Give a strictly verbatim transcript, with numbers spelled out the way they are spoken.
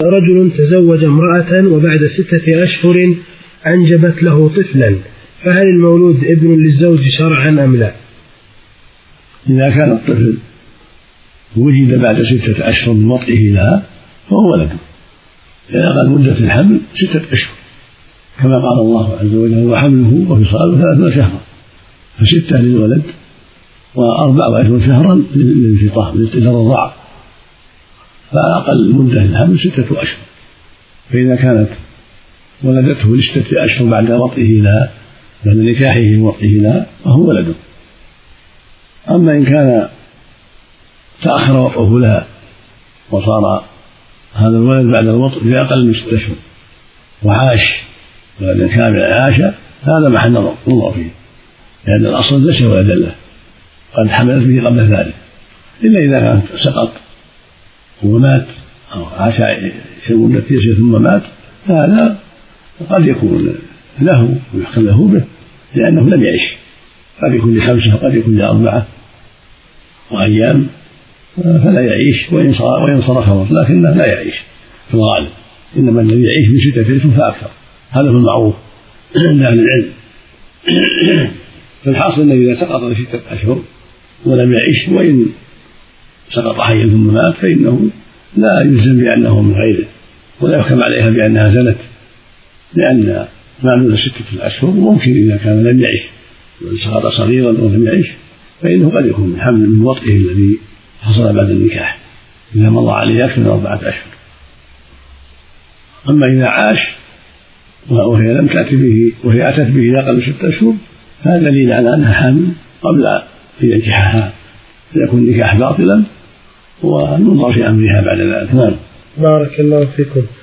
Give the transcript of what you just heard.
رجل تزوج امرأة وبعد ستة أشهر أنجبت له طفلا، فهل المولود ابن للزوج شرعا أم لا؟ إذا كان الطفل وجد بعد ستة أشهر من وطئه لها فهو ولده، لأن أقل مدة الحمل ستة أشهر كما قال الله عز وجل وحمله وفصاله ثلاثون شهرا، فستة للولد وأربع وعشرون شهرا للفطام للرضاعة، فأقل مدة الحمل ستة أشهر. فإذا كانت ولدته لستة أشهر بعد وطئه لها بعد نكاحه وطئه لها فهو ولده. أما إن كان تأخر وطئه لها وصار هذا الولد بعد الوطء في أقل من ستة أشهر وعاش بعد كامل عاش، هذا محل نظر فيه، لأن الأصل ليس ولدا له، قد حملت به قبل ذلك، إلا إذا كان سقط ومات أو عاش مدة يسير ثم مات، فهذا قد يكون له ويحكم له به لأنه لم يعش، قد يكون لخمسة وقد يكون لأربعة وأيام فلا يعيش وإن صار خمر، لكنه لا يعيش في الغالب، إنما الذي يعيش من ستة أشهر فأكثر، هذا هو المعروف عند أهل العلم. فالحاصل أنه إذا سقط لستة أشهر ولم يعيش وإن سقط حيا ثم مات فإنه لا يلزم بأنه من غيره ولا يحكم عليها بأنها زنت، لأن ما دون ستة أشهر ممكن إذا كان لم يعيش سقط صغيرا ولم يعيش فإنه قد يكون من حمل من وطئه الذي حصل بعد النكاح إذا مضى عليه أكثر من أربعة أشهر. أما إذا عاش وهي لم تأتي به وهي أتت به إلى أقل من ستة أشهر هذا دليل على أنها حامل قبل أن ينكحها، فيكون النكاح باطلا وننظر في أمرها بعد ذلك. بارك الله فيكم.